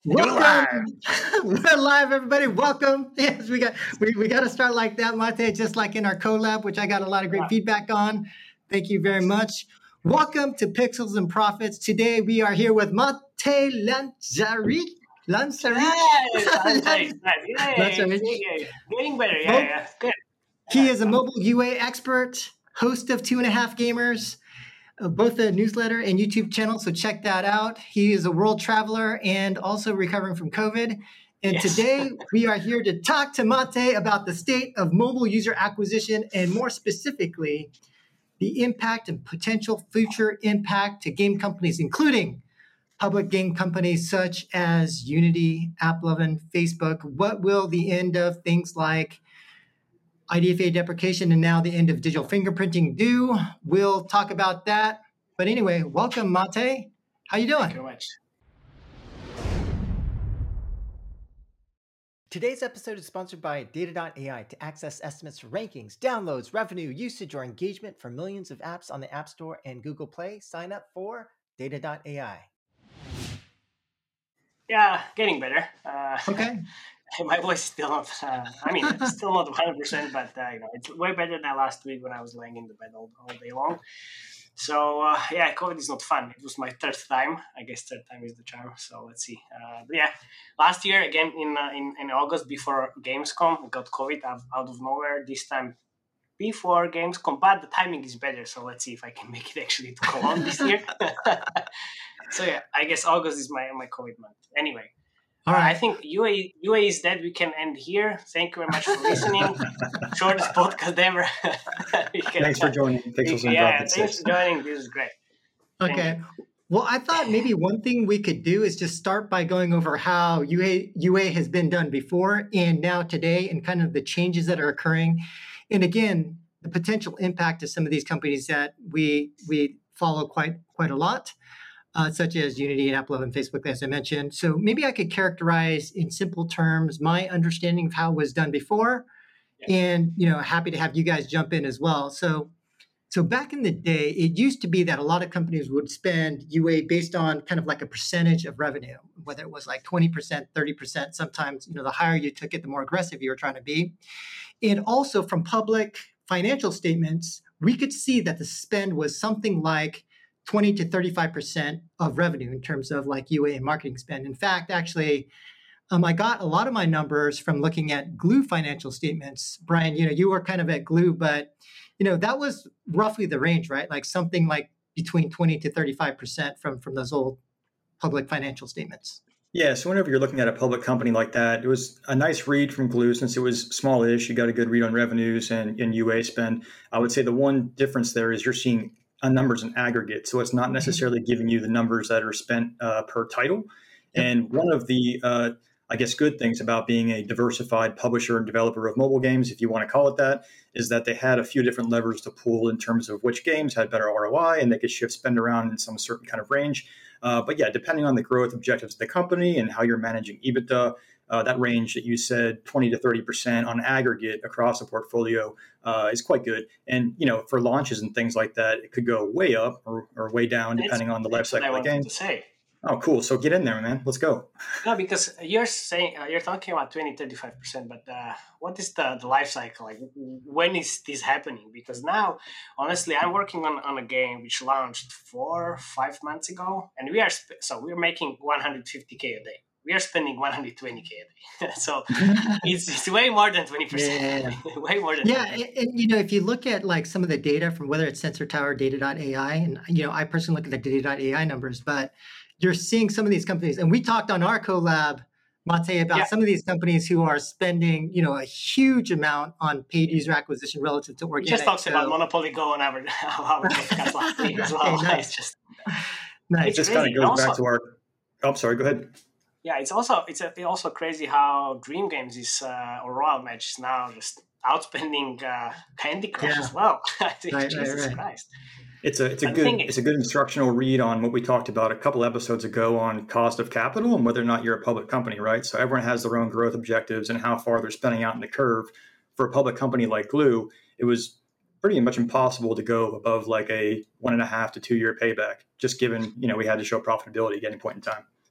We're Welcome. live. We're live, everybody. Welcome. Yes, we got to start like that, Mate, just like in our collab, which I got a lot of great Yeah. feedback on. Thank you very much. Welcome to Pixels and Profits. Today we are here with Mate Lanzari. Lanzari. Nice. Lanzari. Yeah. Getting better. Mo- Yeah. Good. He is a mobile UA expert, host of 2.5 Gamers, both a newsletter and YouTube channel, so check that out. He is a world traveler and also recovering from COVID. And Yes. today we are here to talk to Mate about the state of mobile user acquisition and more specifically, the impact and potential future impact to game companies, including public game companies such as Unity, AppLovin, Facebook. What will the end of things like IDFA deprecation and now the end of digital fingerprinting do? We'll talk about that. But anyway, welcome, Mate. How you doing? Thank you very much. Today's episode is sponsored by Data.ai to access estimates for rankings, downloads, revenue, usage, or engagement for millions of apps on the App Store and Google Play. Sign up for Data.ai. Yeah, getting better. Okay. My voice is still not. Still not 100%, but it's way better than last week when I was laying in the bed all day long. So COVID is not fun. It was my third time. I guess third time is the charm. So let's see. But yeah, last year again in August before Gamescom, I got COVID out of nowhere. This time before Gamescom, but the timing is better. So let's see if I can make it actually to go on this year. So yeah, I guess August is my COVID month. Anyway. All right. I think UA is dead. We can end here. Thank you very much for listening. Shortest podcast ever. Thanks for joining. Thanks for joining. This is great. Okay. Well, I thought maybe one thing we could do is just start by going over how UA has been done before and now today and kind of the changes that are occurring. And again, the potential impact of some of these companies that we follow quite a lot. Such as Unity and AppLovin and Facebook, as I mentioned. So maybe I could characterize in simple terms my understanding of how it was done before, and happy to have you guys jump in as well. So back in the day, it used to be that a lot of companies would spend UA based on kind of like a percentage of revenue, whether it was like 20%, 30%. Sometimes the higher you took it, the more aggressive you were trying to be. And also from public financial statements, we could see that the spend was something like 20 to 35% of revenue in terms of like UA and marketing spend. In fact, actually, I got a lot of my numbers from looking at Glue financial statements. Brian, you were kind of at Glue, but that was roughly the range, right? Like something like between 20 to 35% from those old public financial statements. Yeah, so whenever you're looking at a public company like that, it was a nice read from Glue since it was smallish. You got a good read on revenues and UA spend. I would say the one difference there is you're seeing numbers in aggregate. So it's not necessarily giving you the numbers that are spent per title. And one of the, good things about being a diversified publisher and developer of mobile games, if you want to call it that, is that they had a few different levers to pull in terms of which games had better ROI and they could shift spend around in some certain kind of range. But yeah, depending on the growth objectives of the company and how you're managing EBITDA, that range that you said, 20 to 30% on aggregate across a portfolio is quite good. And, for launches and things like that, it could go way up or way down depending on the life cycle of the game. Oh, cool. So get in there, man. Let's go. No, because you're saying, you're talking about 20, 35%, but what is the life cycle? Like, when is this happening? Because now, honestly, I'm working on a game which launched 4 or 5 months ago, and we're making 150K a day. We are spending 120K a day. So it's way more than 20%. Yeah. Way more than 20%. And if you look at like some of the data from whether it's Sensor Tower, Data.ai, and I personally look at the Data.ai numbers, but you're seeing some of these companies, and we talked on our collab, Mate, about some of these companies who are spending, a huge amount on paid user acquisition relative to organic. We just talked about Monopoly Go on our podcast last week as well. Okay, nice. It's just nice. It just kind of goes back to our. Oh, sorry. Go ahead. Yeah, it's also crazy how Dream Games is or Royal Match is now just outspending Candy Crush as well. Jesus Christ. It's a good instructional read on what we talked about a couple episodes ago on cost of capital and whether or not you're a public company, right? So everyone has their own growth objectives and how far they're spending out in the curve. For a public company like Glue, it was pretty much impossible to go above like a 1.5 to 2 year payback, just given we had to show profitability at any point in time.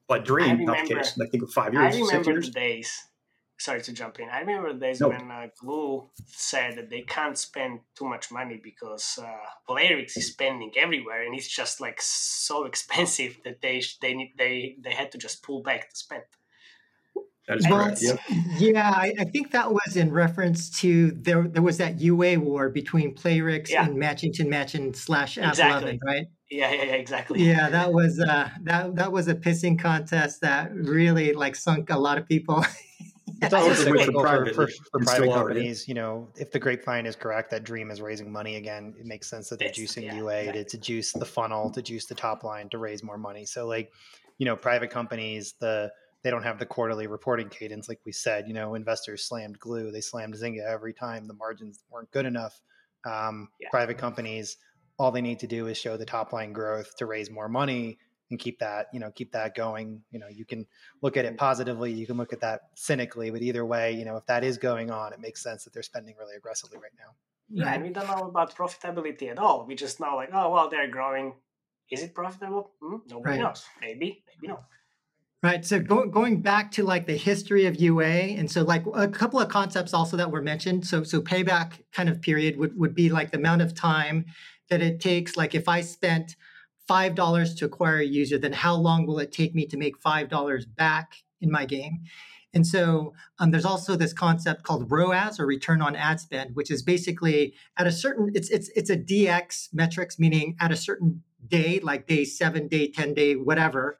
But I Dream, not the remember, case. I think 5 years, I 6 remember the years. days. Sorry to jump in. I remember the days Nope. when Glue said that they can't spend too much money because Playrix is spending everywhere, and it's just like so expensive that they had to just pull back to spend. That is Well, correct. Yep. yeah, I think that was in reference to there was that UA war between Playrix Yeah, and Matchington slash AppLovin, exactly. right? Yeah, exactly. Yeah, that was that was a pissing contest that really like sunk a lot of people. It's I also Most of them went cyclical privately for and still private are. Yeah. companies. You know, if the grapevine is correct that Dream is raising money again, it makes sense that they're juicing UA exactly. to juice the funnel, to juice the top line, to raise more money. So, like, you know, private companies, they don't have the quarterly reporting cadence, like we said. You know, investors slammed Glue, they slammed Zynga every time the margins weren't good enough. Yeah. Private companies, all they need to do is show the top line growth to raise more money and keep that going. You know, you can look at it positively, you can look at that cynically, but either way, you know, if that is going on, it makes sense that they're spending really aggressively right now. Yeah, Right. and we don't know about profitability at all. We just know like, oh well, they're growing. Is it profitable? Nobody Right. knows. Maybe no. Right. So going back to like the history of UA, and so like a couple of concepts also that were mentioned. So payback kind of period would be like the amount of time that it takes. Like if I spent $5 to acquire a user, then how long will it take me to make $5 back in my game? And so there's also this concept called ROAS, or return on ad spend, which is basically at a certain it's a DX metrics, meaning at a certain day, like day 7, day 10, day whatever.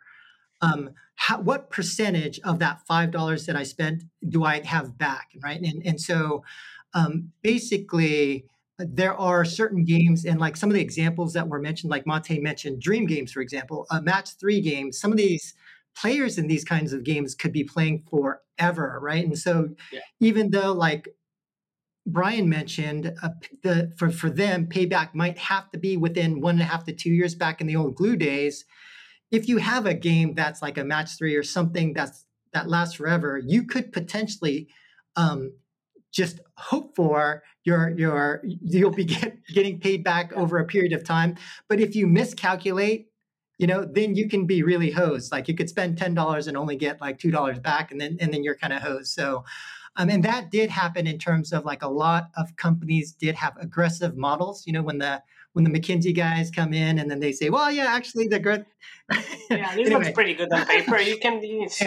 What percentage of that $5 that I spent do I have back, right? And so basically, there are certain games, and like some of the examples that were mentioned, like Monte mentioned, Dream Games, for example, Match 3 games. Some of these players in these kinds of games could be playing forever, right? And so, Yeah. even though like Brian mentioned, for them, payback might have to be within 1.5 to 2 years back in the old Glue days. If you have a game that's like a match 3 or something that lasts forever, you could potentially just hope for you'll be getting paid back over a period of time. But if you miscalculate, then you can be really hosed. Like you could spend $10 and only get like $2 back, and then you're kind of hosed. So, and that did happen in terms of like a lot of companies did have aggressive models. When the McKinsey guys come in and then they say, well, yeah, actually the growth. Yeah, this looks pretty good on paper. Let's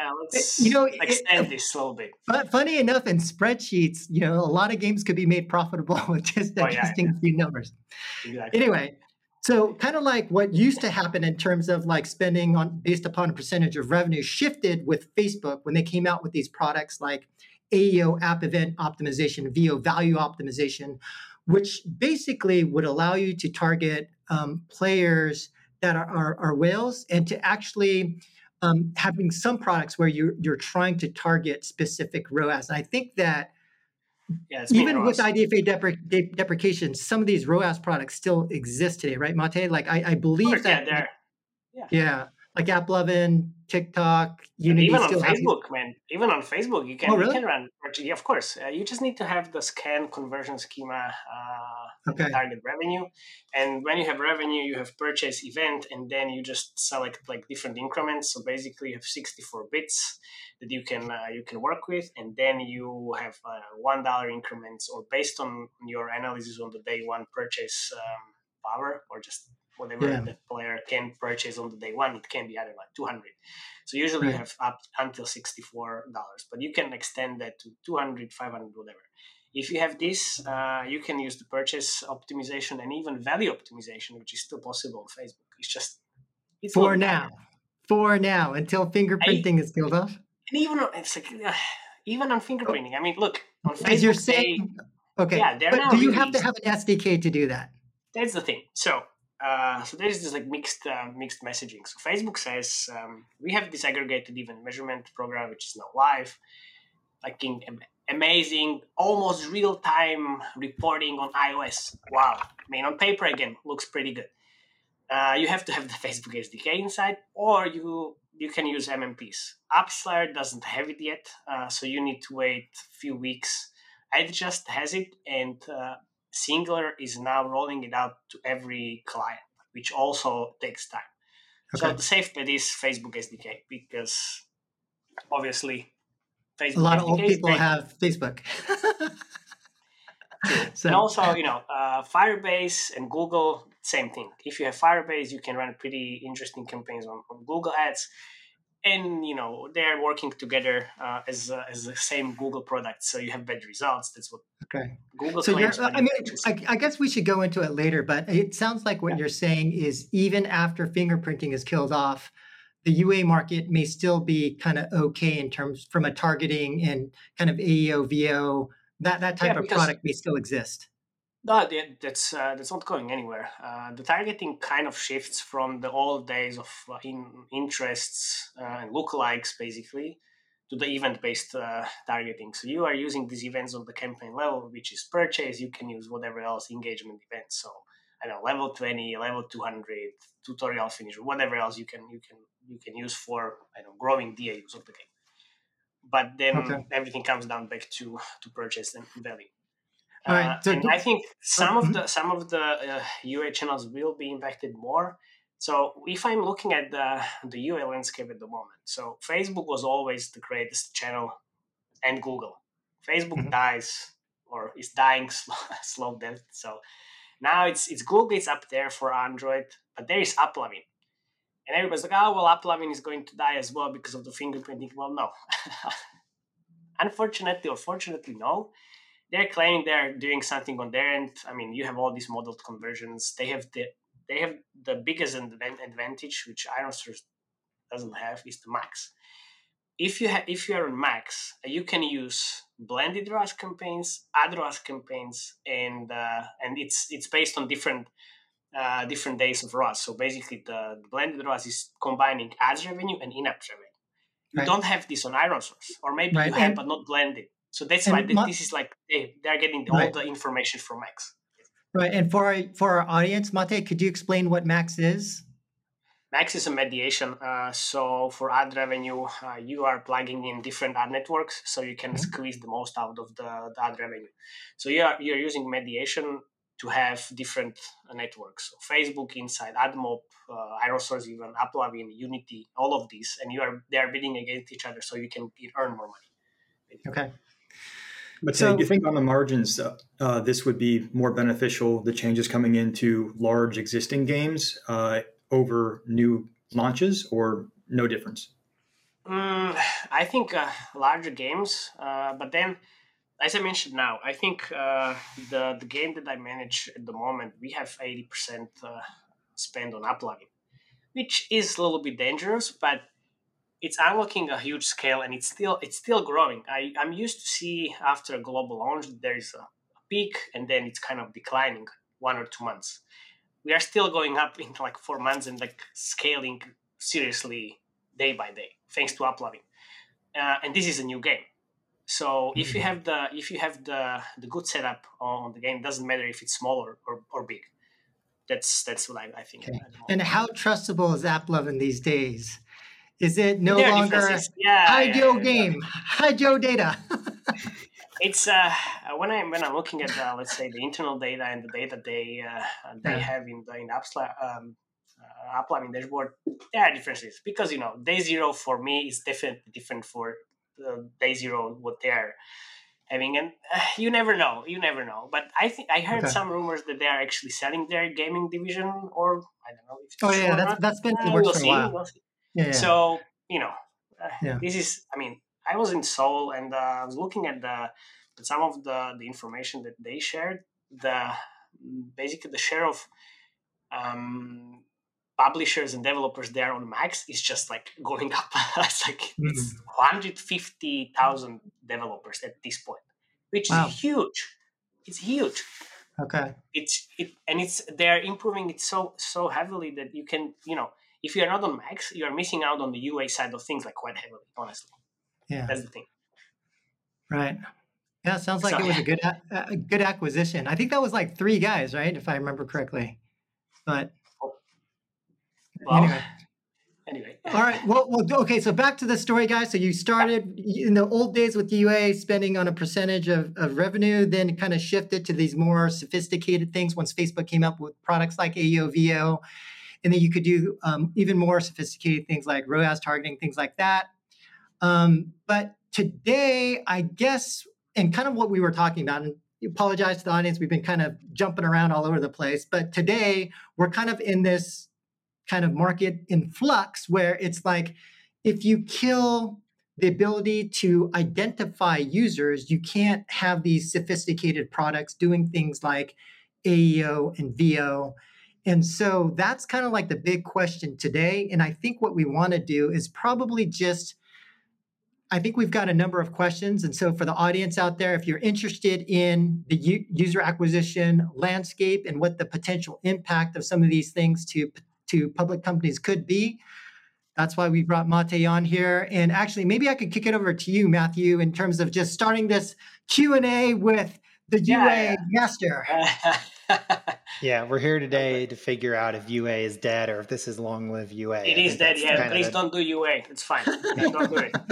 extend this a little bit. But funny enough, in spreadsheets, a lot of games could be made profitable with just adjusting a few numbers. Exactly. Anyway, so kind of like what used to happen in terms of like spending based upon a percentage of revenue shifted with Facebook when they came out with these products like AEO, App Event Optimization, VO, Value Optimization, which basically would allow you to target players that are whales, and to actually having some products where you're trying to target specific ROAS. And I think that even with IDFA deprecation, some of these ROAS products still exist today, right, Mate? Like I believe that. Yeah, like AppLovin, TikTok, Unity. Even on Facebook, man. Even on Facebook, you can run. Yeah, of course. You just need to have the scan conversion schema target revenue, and when you have revenue, you have purchase event, and then you just select like different increments. So basically, you have 64 bits that you can work with, and then you have $1 increments, or based on your analysis on the day one purchase power, or just whatever the player can purchase on the day one. It can be either like 200. So usually you have up until $64, but you can extend that to 200, 500, whatever. If you have this, you can use the purchase optimization and even value optimization, which is still possible on Facebook. It's for now, until fingerprinting is killed off. And even on fingerprinting. I mean, look, on Facebook, because you're saying, okay, yeah, but do you have to have an SDK to do that? That's the thing. So there's this like mixed messaging. So Facebook says we have this aggregated event measurement program, which is now live, like amazing, almost real time reporting on iOS. Wow, I mean on paper again looks pretty good. You have to have the Facebook SDK inside, or you can use MMPs. AppsFlyer doesn't have it yet, so you need to wait a few weeks. Adjust has it, and Singular is now rolling it out to every client, which also takes time. So Okay. the safe bet is Facebook SDK because obviously A Facebook lot of old SDK is people great. have Facebook. True. So, And also, Firebase and Google, same thing. If you have Firebase, you can run pretty interesting campaigns on Google Ads. And, they're working together as the same Google product. So you have better results. That's what okay. Google So claims. But I guess we should go into it later, but it sounds like what you're saying is even after fingerprinting is killed off, the UA market may still be kind of okay in terms from a targeting and kind of AEO, VO, that type of because product may still exist. no, that's not going anywhere. The targeting kind of shifts from the old days of interests and lookalikes, basically, to the event-based targeting. So you are using these events on the campaign level, which is purchase. You can use whatever else engagement events. So I don't know, level 20, level 200, tutorial finish, whatever else you can use for growing DAUs of the game. But then everything comes down back to purchase and value. All right. So and I think some of the UA channels will be impacted more. So if I'm looking at the UA landscape at the moment, so Facebook was always the greatest channel, and Google. Facebook dies or is dying slow death. So now it's Google. It's up there for Android, but there is AppLovin. And everybody's like, oh, well, AppLovin is going to die as well because of the fingerprinting. Well, no. Unfortunately or fortunately, no. They're claiming they're doing something on their end. I mean, you have all these modeled conversions. They have the biggest advantage, which ironSource doesn't have, is the Max. If you are on Max, you can use blended ROAS campaigns, ad ROAS campaigns, and it's based on different days of ROAS. So basically, the blended ROAS is combining ads revenue and in-app revenue. You don't have this on ironSource, or maybe you have, but not blended. So that's why this is like they're getting all the information from Max. Right. And for our audience, Mate, could you explain what Max is? Max is a mediation. So for ad revenue, you are plugging in different ad networks, so you can squeeze the most out of the ad revenue. So you're using mediation to have different networks. So Facebook inside AdMob, ironSource, even AppLovin, Unity, all of these, and they are bidding against each other, so you can earn more money. Okay. But so you think on the margins, this would be more beneficial, the changes coming into large existing games over new launches, or no difference? I think larger games, but then, as I mentioned now, I think the game that I manage at the moment, we have 80% spend on AppLovin, which is a little bit dangerous, but it's unlocking a huge scale, and it's still growing. I'm used to see after a global launch there is a peak, and then it's kind of declining 1 or 2 months. We are still going up in like 4 months and like scaling seriously day by day, thanks to AppLovin. And this is a new game. So if you have the good setup on the game, it doesn't matter if it's small or big. That's what I think. Okay. And how trustable is AppLovin these days? Is it no longer hide your game, hide your data? It's when I'm looking at let's say the internal data and the data they have in AppLovin dashboard, there are differences because day zero for me is definitely different for day zero what they're having, and you never know. But I think I heard some rumors that they are actually selling their gaming division, or I don't know if it's that's been in the works for a while. We'll see. Yeah. So this is. I mean, I was in Seoul and I was looking at some of the information that they shared. Basically the share of publishers and developers there on Max is just like going up. It's like it's 150,000 developers at this point, which is huge. It's huge. Okay. They're improving it so heavily that you can if you are not on Max, you are missing out on the UA side of things like quite heavily. Honestly, that's the thing. Right. Yeah, sounds like it was a good acquisition. I think that was like 3 guys, right? If I remember correctly. But anyway. All right. Well, okay. So back to the story, guys. So you started in the old days with UA spending on a percentage of revenue, then kind of shifted to these more sophisticated things once Facebook came up with products like AEO, VO. And then you could do even more sophisticated things like ROAS targeting, things like that. But today, I guess, and kind of what we were talking about, and I apologize to the audience, we've been kind of jumping around all over the place, but today we're kind of in this kind of market in flux where it's like, if you kill the ability to identify users, you can't have these sophisticated products doing things like AEO and VO. And so that's kind of like the big question today. And I think what we want to do is probably just, I think we've got a number of questions. And so for the audience out there, if you're interested in the user acquisition landscape and what the potential impact of some of these things to public companies could be, that's why we brought Mate on here. And actually, maybe I could kick it over to you, Matthew, in terms of just starting this Q&A with the UA master. Yeah, we're here today to figure out if UA is dead or if this is long-lived UA. It is dead, yeah. Please don't do UA. It's fine. Don't do it.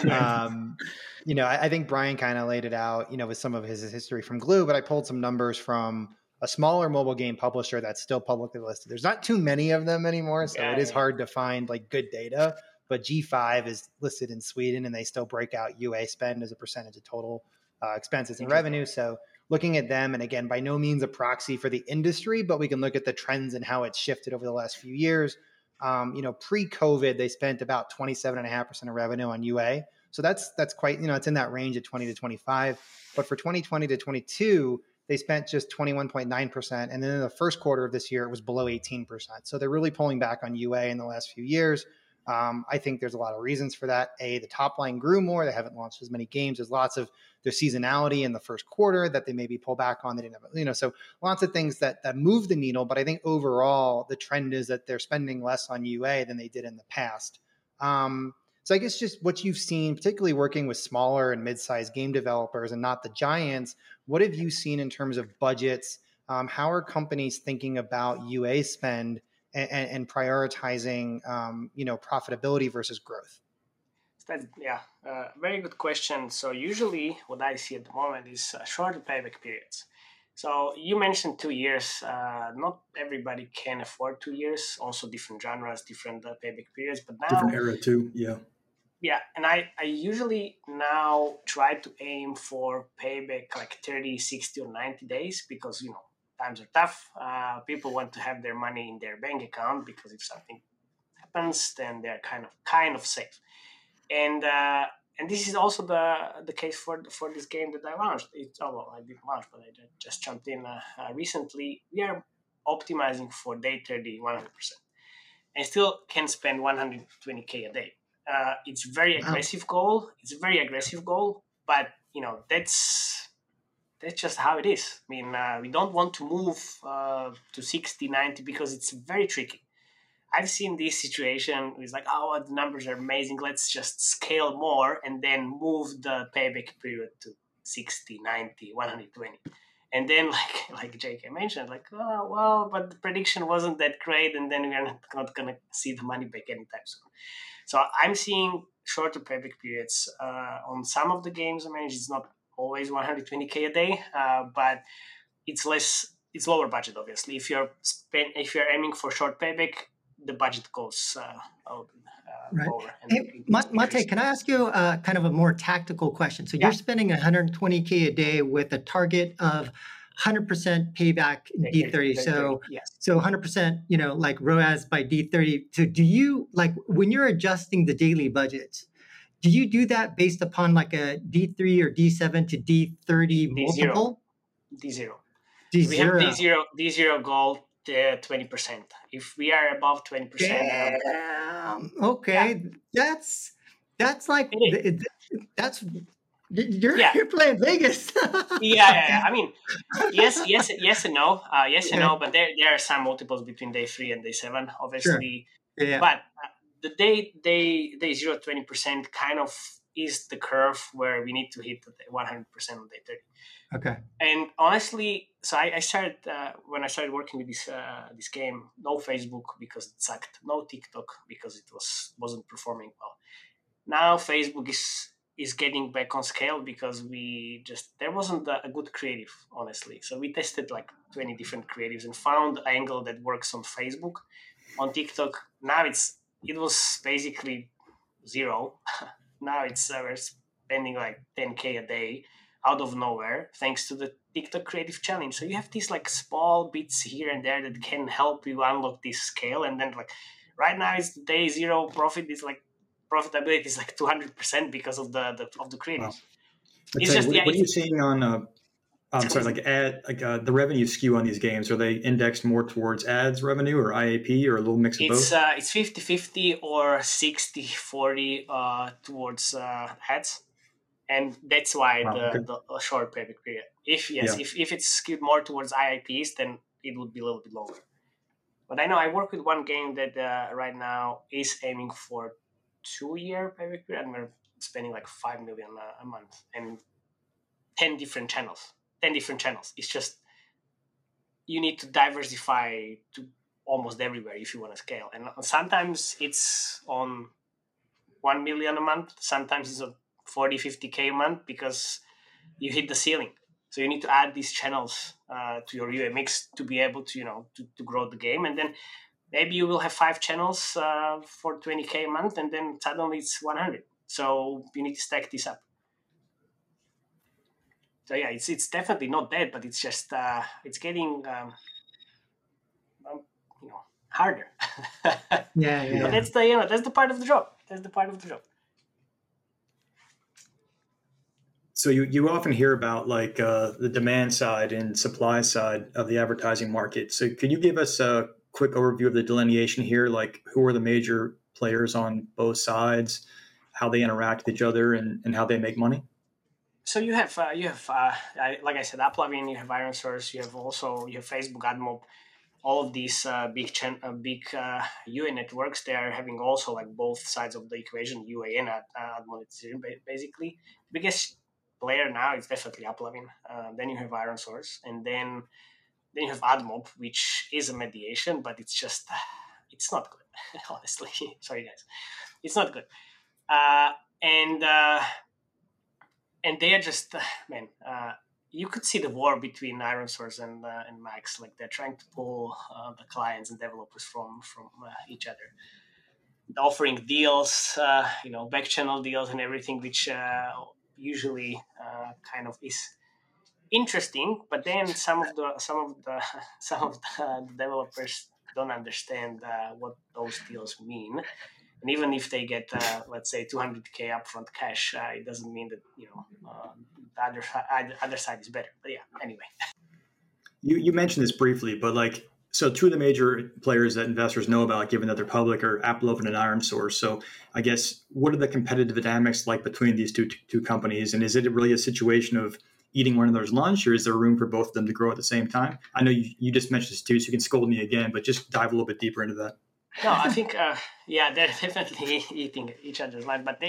I think Brian kind of laid it out, with some of his history from Glu, but I pulled some numbers from a smaller mobile game publisher that's still publicly listed. There's not too many of them anymore, so it is hard to find like good data, but G5 is listed in Sweden and they still break out UA spend as a percentage of total expenses and revenue. So looking at them, and again, by no means a proxy for the industry, but we can look at the trends and how it's shifted over the last few years. Pre-COVID, they spent about 27.5% of revenue on UA. So that's quite, it's in that range of 20 to 25. But for 2020 to 22, they spent just 21.9%. And then in the first quarter of this year, it was below 18%. So they're really pulling back on UA in the last few years. I think there's a lot of reasons for that. The top line grew more. They haven't launched as many games. There's lots of their seasonality in the first quarter that they maybe pull back on. They didn't have, so lots of things that move the needle. But I think overall, the trend is that they're spending less on UA than they did in the past. So I guess just what you've seen, particularly working with smaller and mid-sized game developers and not the giants, what have you seen in terms of budgets? How are companies thinking about UA spend and prioritizing, profitability versus growth? Very good question. So usually what I see at the moment is shorter payback periods. So you mentioned 2 years. Not everybody can afford 2 years. Also different genres, different payback periods. But now different era too. Yeah. Yeah, and I usually now try to aim for payback like 30, 60, or 90 days because, times are tough. People want to have their money in their bank account because if something happens, then they're kind of safe. And this is also the case for this game that I launched. I didn't launch, but I just jumped in recently. We are optimizing for day 30 100%, and still can spend 120K a day. It's very aggressive goal. It's a very aggressive goal, but that's just how it is. I mean, we don't want to move to 60, 90 because it's very tricky. I've seen this situation. It's like, the numbers are amazing. Let's just scale more and then move the payback period to 60, 90, 120. And then, like JK mentioned, but the prediction wasn't that great, and then we're not going to see the money back anytime soon. So I'm seeing shorter payback periods on some of the games I manage. It's not always 120K a day, but it's lower budget, obviously. If you're aiming for short payback, the budget goes right. lower. Hey, Mate, can I ask you kind of a more tactical question? So you're spending 120K a day with a target of 100% payback in D30. So 100%, like ROAS by D30. So do you, when you're adjusting the daily budgets, do you do that based upon like a D3 or D7 to D30 multiple? D0. D0. We have D0 goal 20%. If we are above 20%, okay, that's like that's you're playing Vegas. yeah. I mean, yes and no. And no, but there are some multiples between day 3 and day 7, obviously. Sure. Yeah. But the day 0 20% kind of is the curve where we need to hit 100% on day 30. Okay. And honestly, so I started when I started working with this game. No Facebook because it sucked. No TikTok because it wasn't performing well. Now Facebook is getting back on scale because there wasn't a good creative, honestly. So we tested like 20 different creatives and found an angle that works on Facebook. on TikTok. Now it was basically zero. Now we're spending like 10K a day out of nowhere thanks to the TikTok Creative Challenge. So you have these like small bits here and there that can help you unlock this scale. And then like right now it's day zero profit. It's like profitability is like 200% because of the creatives. Wow. It's just what are you seeing on? I'm sorry, the revenue skew on these games. Are they indexed more towards ads revenue or IAP or a little mix of both? It's 50-50 or 60-40 towards ads. And that's why the short payback period. If it's skewed more towards IIPs, then it would be a little bit longer. But I know I work with one game that right now is aiming for 2-year payback period, and we're spending like 5 million a month and 10 different channels. It's just you need to diversify to almost everywhere if you want to scale. And sometimes it's on 1 million a month. Sometimes it's on 40-50K a month because you hit the ceiling. So you need to add these channels to your UA mix to be able to, to grow the game. And then maybe you will have 5 channels for 20K a month, and then suddenly it's 100. So you need to stack this up. So yeah, it's definitely not bad, but it's just it's getting harder. Yeah. But that's the part of the job. So you often hear about like the demand side and supply side of the advertising market. So could you give us a quick overview of the delineation here? Like who are the major players on both sides, how they interact with each other, and how they make money? So you have like I said, AppLovin, you have ironSource, you have Facebook AdMob, all of these big UA networks. They are having also like both sides of the equation, UA and ad monetization. Basically, the biggest player now is definitely AppLovin. Then you have ironSource, and then you have AdMob, which is a mediation, but it's just it's not good. Honestly, sorry guys, it's not good. And they are just, you could see the war between ironSource and Max. Like they're trying to pull the clients and developers from each other, offering deals, back channel deals and everything, which usually kind of is interesting. But then some of the developers don't understand what those deals mean. And even if they get, let's say, 200K upfront cash, it doesn't mean that the other side is better. But yeah, anyway. You mentioned this briefly, but so two of the major players that investors know about, given that they're public, are AppLovin and ironSource. So I guess what are the competitive dynamics like between these two companies? And is it really a situation of eating one another's lunch, or is there room for both of them to grow at the same time? I know you just mentioned this too, so you can scold me again, but just dive a little bit deeper into that. No, I think, they're definitely eating each other's lunch, but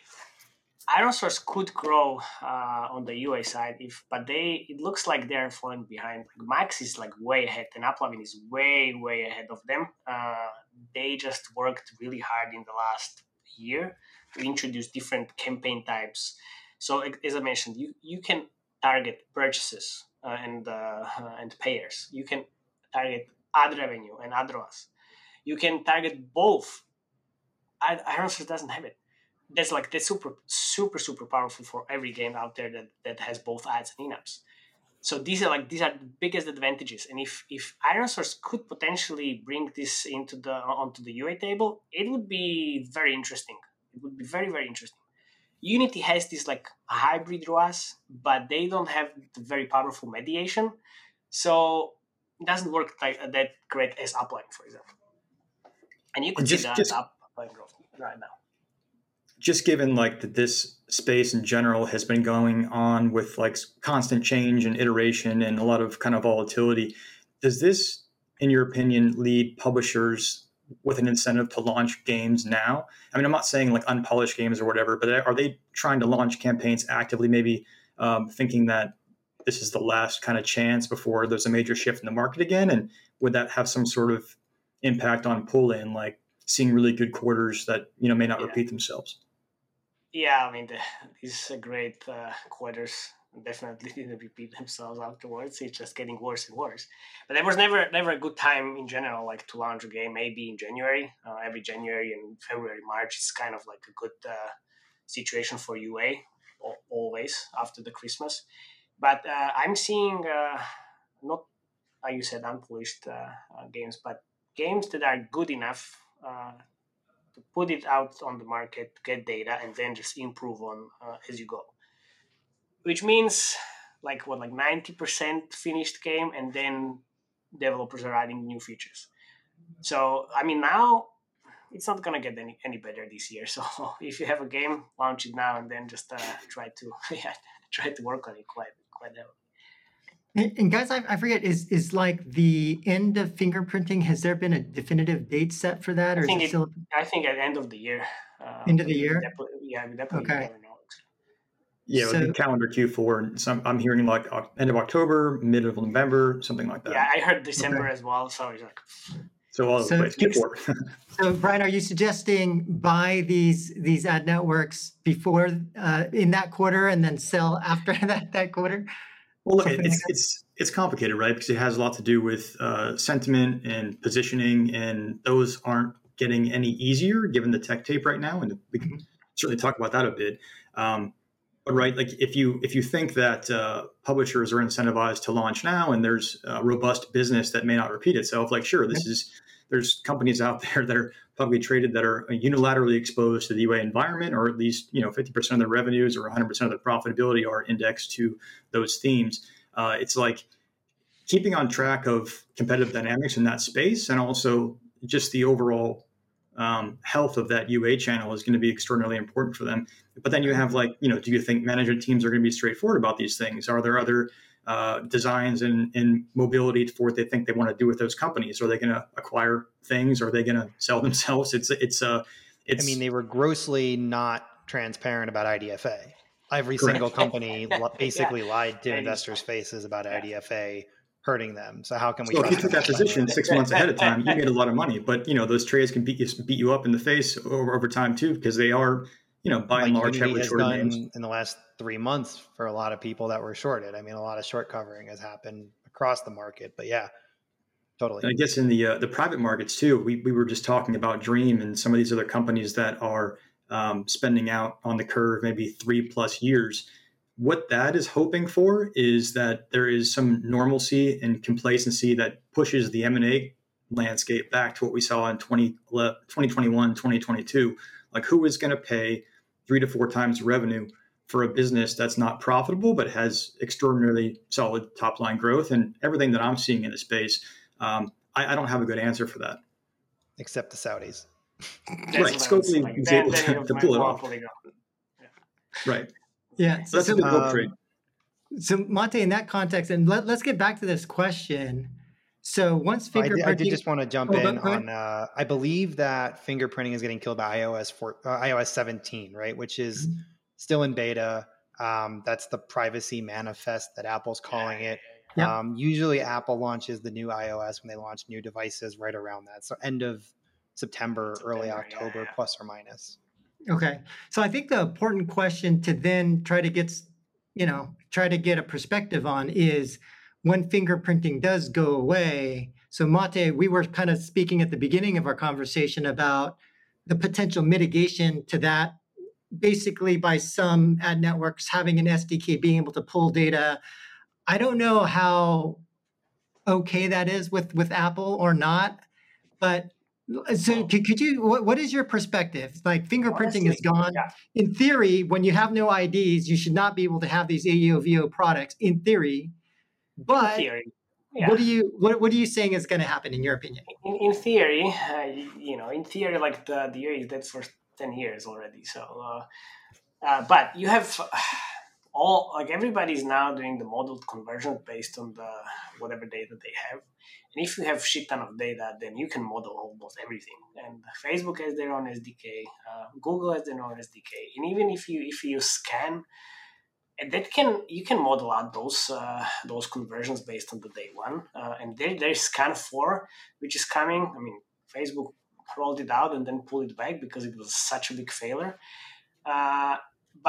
ironSource could grow on the UA side, but it looks like they're falling behind. Like Max is like way ahead, and AppLovin is way, way ahead of them. They just worked really hard in the last year to introduce different campaign types. So, as I mentioned, you can target purchases and payers. You can target ad revenue and ad ROAS. You can target both. ironSource doesn't have it. That's super, super, super powerful for every game out there that has both ads and in-apps. So these are the biggest advantages. And if ironSource could potentially bring this onto the UA table, it would be very interesting. It would be very, very interesting. Unity has this like hybrid ROAS, but they don't have the very powerful mediation. So it doesn't work that great as AppLovin, for example. And you could see that AppLovin growth right now. Just given this space in general has been going on with constant change and iteration and a lot of kind of volatility, does this, in your opinion, lead publishers with an incentive to launch games now? I mean, I'm not saying unpolished games or whatever, but are they trying to launch campaigns actively, maybe thinking that this is the last kind of chance before there's a major shift in the market again? And would that have some sort of impact on pull-in, seeing really good quarters that may not repeat themselves? Yeah, I mean, these great quarters definitely didn't repeat themselves afterwards. It's just getting worse and worse. But there was never a good time in general, like to launch a game. Maybe in January, every January and February, March is kind of like a good situation for UA always after the Christmas. But I'm seeing not, like you said, unpolished games, but games that are good enough to put it out on the market, get data, and then just improve on as you go. Which means like 90% finished game, and then developers are adding new features. So I mean now it's not gonna get any better this year. So if you have a game, launch it now, and then just try to try to work on it quite heavily. And guys, I forget, is like the end of fingerprinting, has there been a definitive date set for that, or is it still I think at the end of the year. end of the year? We definitely Okay. never know. Yeah, it would be calendar Q4. And I'm hearing like end of October, mid of November, something like that. Yeah, I heard December as well. So it's like, so all over the place. Q4. So Brian, are you suggesting buy these ad networks before in that quarter and then sell after that quarter? Well, look, it's complicated, right? Because it has a lot to do with sentiment and positioning, and those aren't getting any easier given the tech tape right now. And we can certainly talk about that a bit. But right, like if you think that publishers are incentivized to launch now, and there's a robust business that may not repeat itself, like sure, there's companies out there that are publicly traded that are unilaterally exposed to the UA environment, or at least 50% of their revenues or 100% of their profitability are indexed to those themes. It's like keeping on track of competitive dynamics in that space, and also just the overall health of that UA channel is going to be extraordinarily important for them. But then you have do you think management teams are going to be straightforward about these things? Are there other designs and mobility for what they think they want to do with those companies? Are they going to acquire things? Are they going to sell themselves? I mean, they were grossly not transparent about IDFA. Every Correct. single company basically lied to investors' faces about IDFA hurting them. So how can we? So if you took that position 6 months ahead of time, you made a lot of money. But those trades can beat you up in the face over time too, because they are by and large heavily shorted names. In the last 3 months for a lot of people that were shorted. I mean, a lot of short covering has happened across the market. But yeah, totally. And I guess in the private markets too, we were just talking about Dream and some of these other companies that are spending out on the curve maybe 3+ years. What that is hoping for is that there is some normalcy and complacency that pushes the M&A landscape back to what we saw in 2021, 2022. Like, who is going to pay 3 to 4 times revenue for a business that's not profitable but has extraordinarily solid top line growth? And everything that I'm seeing in the space, I don't have a good answer for that. Except the Saudis. Right. Scopely was able to pull it off. Yeah. Right. Yeah. So that's a good book trade. So Monte, in that context, and let's get back to this question. So once fingerprinting, I did just want to jump in on. I believe that fingerprinting is getting killed by iOS 17, right? Which is still in beta. That's the privacy manifest that Apple's calling it. Yep. Usually, Apple launches the new iOS when they launch new devices right around that. So end of September, early October, plus or minus. Okay. So I think the important question to then try to get a perspective on is when fingerprinting does go away. So Mate, we were kind of speaking at the beginning of our conversation about the potential mitigation to that, basically by some ad networks having an SDK, being able to pull data. I don't know how okay that is with Apple or not, but so could you, what is your perspective? Like, fingerprinting is gone. Yeah. In theory, when you have no IDs, you should not be able to have these AEO-VO products in theory. But in theory, yeah. What are you saying is going to happen in your opinion? In theory, like the UA is dead for 10 years already. So, but you have everybody's now doing the modeled conversion based on the whatever data they have. And if you have shit ton of data, then you can model almost everything. And Facebook has their own SDK, Google has their own SDK, and even if you scan, and you can model out those conversions based on the day one. And there's Scan 4, which is coming. I mean, Facebook rolled it out and then pulled it back because it was such a big failure. But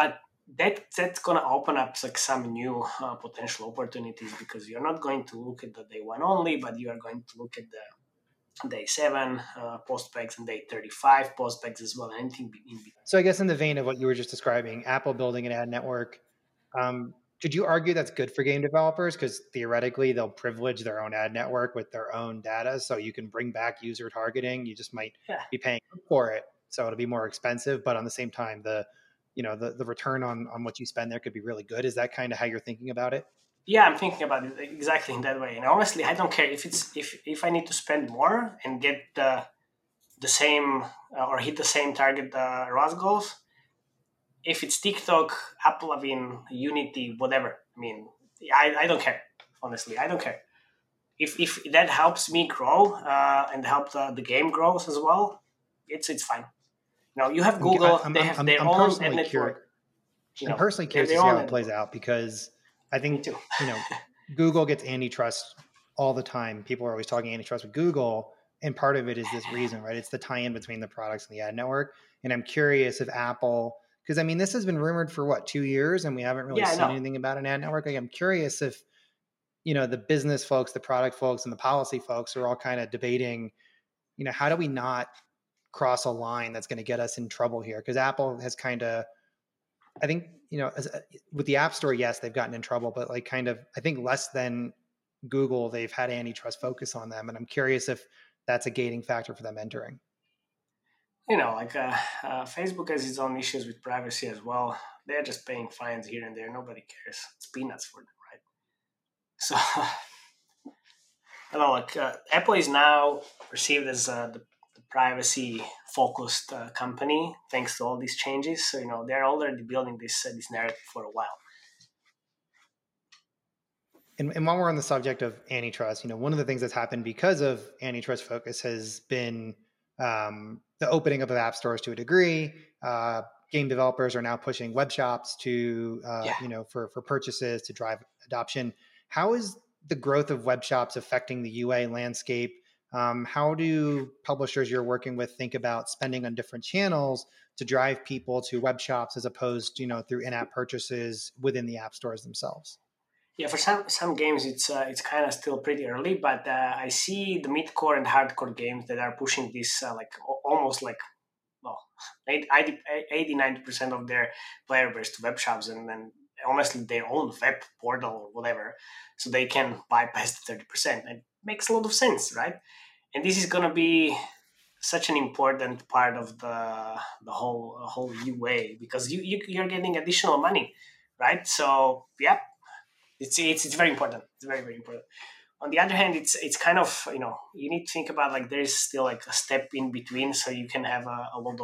that's gonna open up like some new potential opportunities, because you're not going to look at the day one only, but you are going to look at the day 7 postbacks and day 35 postbacks as well, anything in between. So I guess in the vein of what you were just describing, Apple building an ad network, could you argue that's good for game developers? Because theoretically, they'll privilege their own ad network with their own data, so you can bring back user targeting. You just might be paying for it, so it'll be more expensive. But on the same time, the return on what you spend there could be really good. Is that kind of how you're thinking about it? Yeah, I'm thinking about it exactly in that way. And honestly, I don't care if I need to spend more and get the same or hit the same target ROAS goals. If it's TikTok, Apple, Unity, whatever. I mean, I don't care. Honestly, I don't care. If that helps me grow and help the game grows as well, it's fine. You know, you have Google. They have their own ad network. I'm personally curious to see how it plays out, because I think Google gets antitrust all the time. People are always talking antitrust with Google, and part of it is this reason, right? It's the tie-in between the products and the ad network. And I'm curious if Apple, because I mean, this has been rumored for 2 years, and we haven't really seen anything about an ad network. Like, I'm curious if the business folks, the product folks, and the policy folks are all kind of debating, how do we not cross a line that's going to get us in trouble here? Because Apple has kind of, I think, with the App Store, yes, they've gotten in trouble, but like kind of, I think less than Google, they've had antitrust focus on them. And I'm curious if that's a gating factor for them entering. Facebook has its own issues with privacy as well. They're just paying fines here and there. Nobody cares. It's peanuts for them, right? So, Apple is now perceived as the privacy-focused company, thanks to all these changes. So, they're already building this narrative for a while. And while we're on the subject of antitrust, one of the things that's happened because of antitrust focus has been the opening up of app stores to a degree. Game developers are now pushing web shops to, for purchases to drive adoption. How is the growth of web shops affecting the UA landscape? How do publishers you're working with think about spending on different channels to drive people to web shops as opposed to, through in-app purchases within the app stores themselves? Yeah, for some games it's kind of still pretty early, but I see the mid-core and hardcore games that are pushing this almost 80-90% of their player base to web shops, and then honestly their own web portal or whatever, so they can bypass the 30%. It makes a lot of sense, right? And this is going to be such an important part of the whole UA, because you're getting additional money, right? So yeah. It's very important. It's very, very important. On the other hand, it's kind of, you need to think about there is still a step in between, so you can have a lot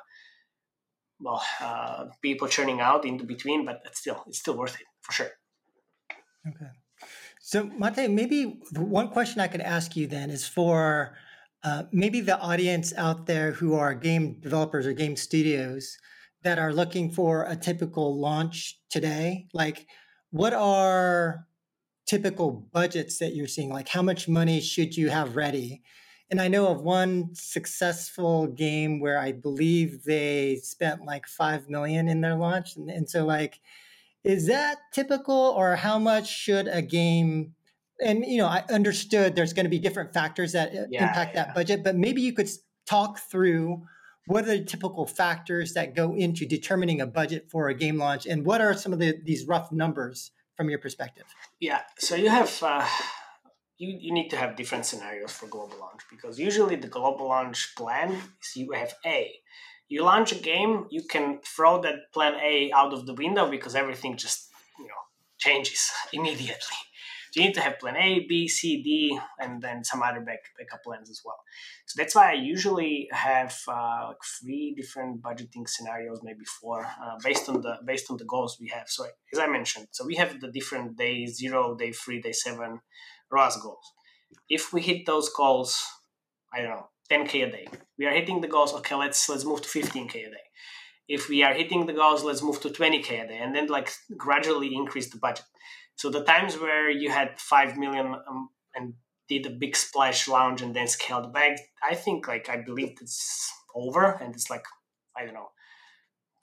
of people churning out into between, but it's still worth it for sure. Okay. So Mate, maybe one question I could ask you then is for maybe the audience out there who are game developers or game studios that are looking for a typical launch today, what are typical budgets that you're seeing? How much money should you have ready? And I know of one successful game where I believe they spent $5 million in their launch. And so is that typical, or how much should a game, and I understood there's going to be different factors that impact that budget, but maybe you could talk through what are the typical factors that go into determining a budget for a game launch, and what are some of these rough numbers from your perspective? Yeah, so you have you need to have different scenarios for global launch, because usually the global launch plan is you have you launch a game, you can throw that plan A out of the window because everything just changes immediately. So you need to have plan A, B, C, D, and then some other backup plans as well. So that's why I usually have 3 different budgeting scenarios, maybe 4, based on the goals we have. So as I mentioned, so we have the different day 0, day 3, day 7 ROAS goals. If we hit those goals, I don't know, 10K a day. We are hitting the goals. Okay, let's move to 15K a day. If we are hitting the goals, let's move to 20K a day, and then gradually increase the budget. So the times where you had 5 million and did a big splash launch and then scaled back, I think I believe it's over, and it's I don't know,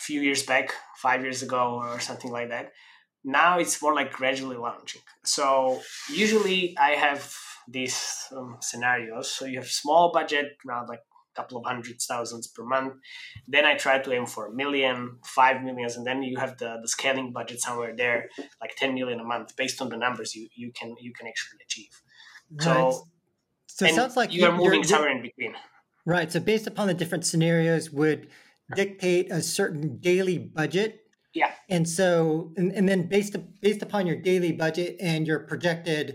few years back, 5 years ago or something like that. Now it's more like gradually launching. So usually I have these scenarios. So you have small budget, around like a couple of hundred thousands per month. Then I try to aim for 1 million, 5 millions, and then you have the scaling budget somewhere there, like 10 million a month, based on the numbers you can actually achieve. Right. So it sounds like you are moving somewhere in between. Right. So based upon the different scenarios would dictate a certain daily budget. Yeah. And so, and then based upon your daily budget and your projected,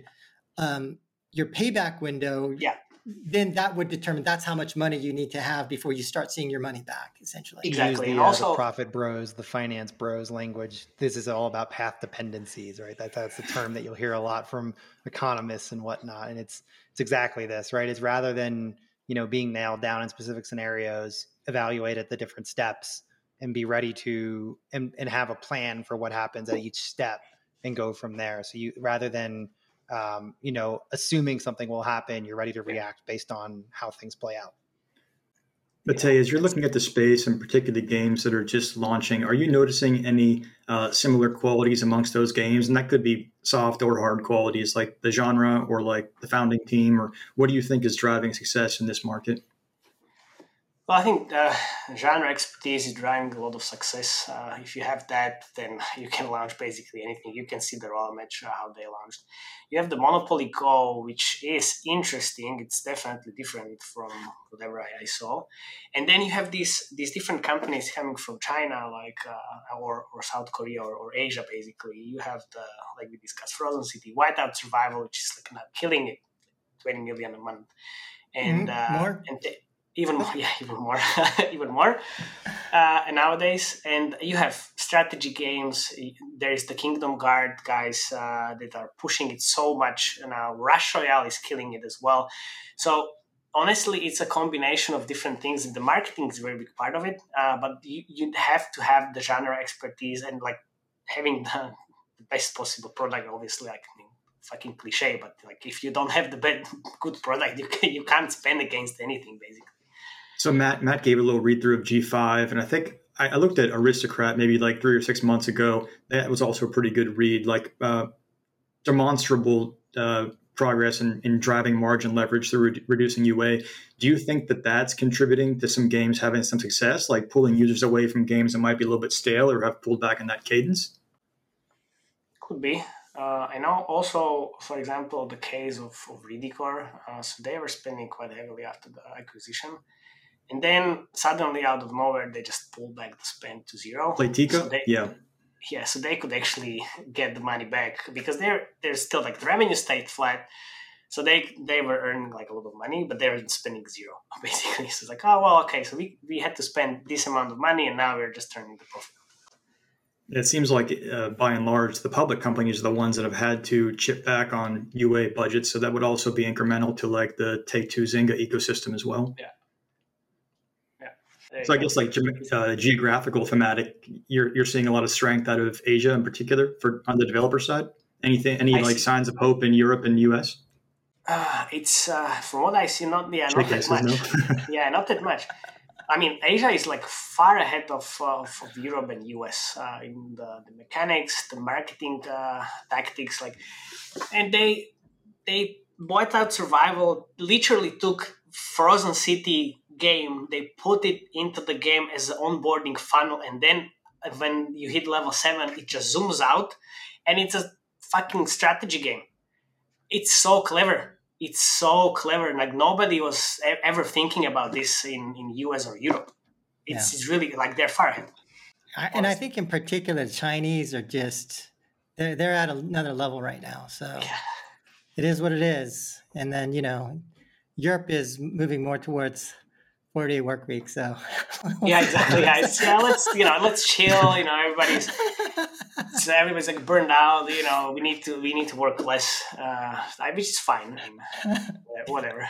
your payback window, yeah, then that would determine that's how much money you need to have before you start seeing your money back, essentially. Exactly. Use and also the profit bros, the finance bros language. This is all about path dependencies, right? That's the term that you'll hear a lot from economists and whatnot. And it's exactly this, right? It's rather than, being nailed down in specific scenarios, evaluate at the different steps and be ready to, and have a plan for what happens at each step and go from there. So you, rather than, assuming something will happen, you're ready to react based on how things play out. Matej, as you're looking at the space and particularly games that are just launching, are you noticing any similar qualities amongst those games? And that could be soft or hard qualities like the genre or like the founding team, or what do you think is driving success in this market? Well, I think genre expertise is driving a lot of success. If you have that, then you can launch basically anything. You can see the raw match, how they launched. You have the Monopoly Go, which is interesting. It's definitely different from whatever I saw. And then you have these different companies coming from China, like or South Korea or Asia, basically. You have like we discussed, Frozen City, Whiteout Survival, which is like now killing it, 20 million a month. And more? Even more, even more nowadays. And you have strategy games. There is the Kingdom Guard guys that are pushing it so much. Now Rush Royale is killing it as well. So honestly, it's a combination of different things. The marketing is a very big part of it, but you have to have the genre expertise and like having the best possible product. Obviously, like fucking cliche, but like if you don't have the good product, you can't spend against anything basically. So Matt gave a little read through of G5, and I think I looked at Aristocrat maybe like 3 or 6 months ago. That was also a pretty good read, like demonstrable progress in driving margin leverage through reducing UA. Do you think that that's contributing to some games having some success, like pulling users away from games that might be a little bit stale or have pulled back in that cadence? Could be. I know also, for example, the case of Redecor. So they were spending quite heavily after the acquisition. And then suddenly out of nowhere, they just pulled back the spend to zero. Playtika? So so they could actually get the money back because they're still like the revenue stayed flat. So they were earning like a lot of money, but they were spending zero basically. So it's like, oh, well, okay. So we had to spend this amount of money and now we're just turning the profit. It seems like by and large, the public companies are the ones that have had to chip back on UA budgets. So that would also be incremental to like the Take-Two Zynga ecosystem as well. Yeah. So I guess like geographical thematic, you're seeing a lot of strength out of Asia in particular on the developer side. Any signs of hope in Europe and US? It's from what I see, not that much. No? Not that much. I mean, Asia is like far ahead of Europe and US in the mechanics, the marketing tactics, and they Whiteout Survival literally took Frozen City game, they put it into the game as an onboarding funnel, and then when you hit level 7 it just zooms out and it's a fucking strategy game. It's so clever, like nobody was ever thinking about this in US or Europe. It's really like they're far ahead. And I think in particular the Chinese are just they're at another level right now, so it is what it is. And then Europe is moving more towards 4-day work week, so exactly. Let's chill. Everybody's like burned out. We need to work less, which is fine. Whatever.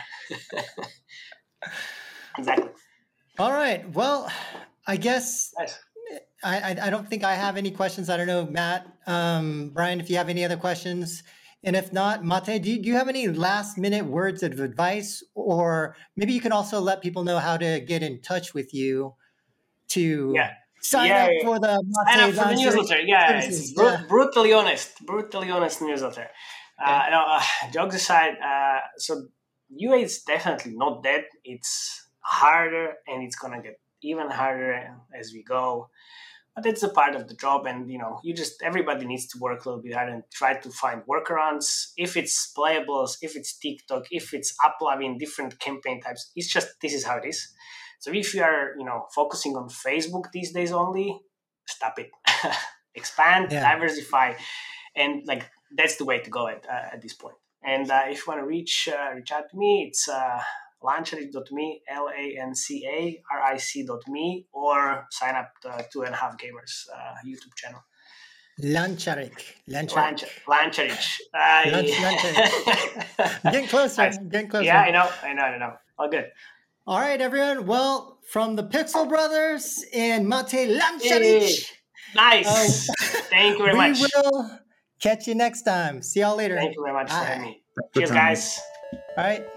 Exactly. All right. Well, I guess nice. I don't think I have any questions. I don't know, Matt, Brian, if you have any other questions. And if not, Matej, do you have any last minute words of advice, or maybe you can also let people know how to get in touch with you to Sign up for the sign up for the Launcheric newsletter. Yeah, services. it's brutally honest newsletter. Jokes aside, so UA is definitely not dead. It's harder, and it's gonna get even harder as we go. But it's a part of the job, and everybody needs to work a little bit harder and try to find workarounds. If it's playables, if it's TikTok, if it's uploading different campaign types, it's just this is how it is. So if you are focusing on Facebook these days only, stop it. Expand, diversify, and that's the way to go at this point. And if you want to reach out to me, it's Lancaric.me, LANCARIC.me, or sign up to 2.5 Gamers YouTube channel. Launcheric. Getting closer. Nice. Getting closer. Yeah, I know. All good. All right, everyone. Well, from the Pixel Brothers and Mate Lancaric. Nice. Thank you very much. We will catch you next time. See y'all later. Thank you very much for having me. Cheers, guys. All right.